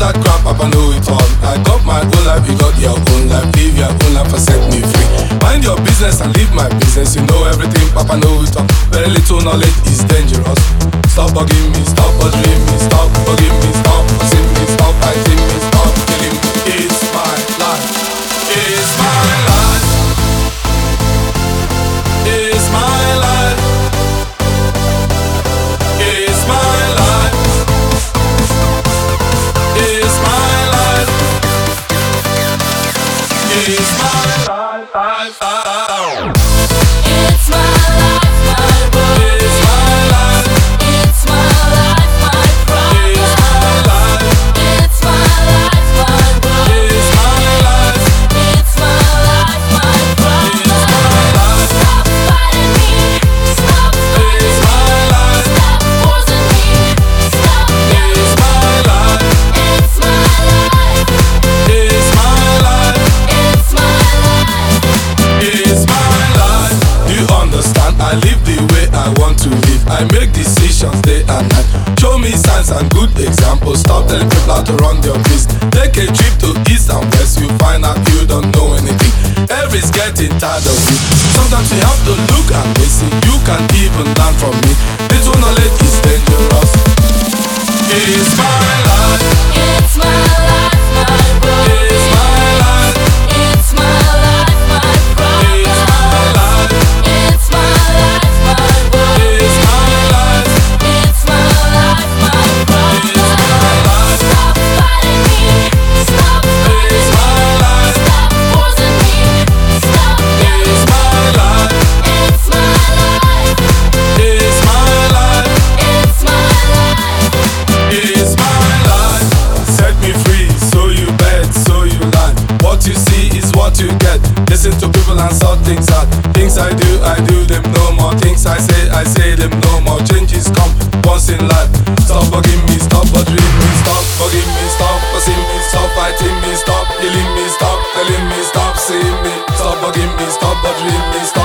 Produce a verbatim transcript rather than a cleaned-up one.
that crap, Papa know it all. I got my own life, you got your own life. Live your own life and set me free. Mind your business and leave my business. You know everything, Papa know it all. Very little knowledge is dangerous. Stop bugging me, stop bothering me, stop bugging me, stop fussing me, stop fighting me, stop killing me. It's my life. It's my life. It's my life. It's my life. It's my life. It's my life. life, life. It's my life, my world. It's my life. It's my life, my problem. It's my life. It's my life, my world. It's my life. It's my life, my problem. It's my life. Stop fighting me. Stop fighting It's me. my life. Stop forcing me. Stop yelling. It's my life. It's my life. It's my life. It's my life. It's my life. Do you understand? I live the way I want to live. I make decisions day and night. Show me signs and good examples. Stop telling people how to run their business. Take a trip to east and west. You find out you don't know anything. Everybody's getting tired of you. Sometimes you have to look and listen. You can even learn from me. Little knowledge is dangerous. It's my life. It's my life, my world. It's my life. It's my life, my problem. It's my life. It's my life, my world. It's my life. It's my life, my problem. It's my life. Stop fighting me. Stop fighting It's me. my life. Stop forcing me. Stop yelling. It's my life. It's my life. It's my life. It's my life. It's my life. Set me free, so you bet, so you lie. What you see is what you get. Listen to people and sort things out. Things I do, I do them no more. Things I say, I say them no more. Changes come once in life. Stop bugging me, stop bothering me, stop bugging me, stop fussing me, stop fighting me, stop killing me, stop telling me, stop seeing me, stop bugging me, stop bothering me, stop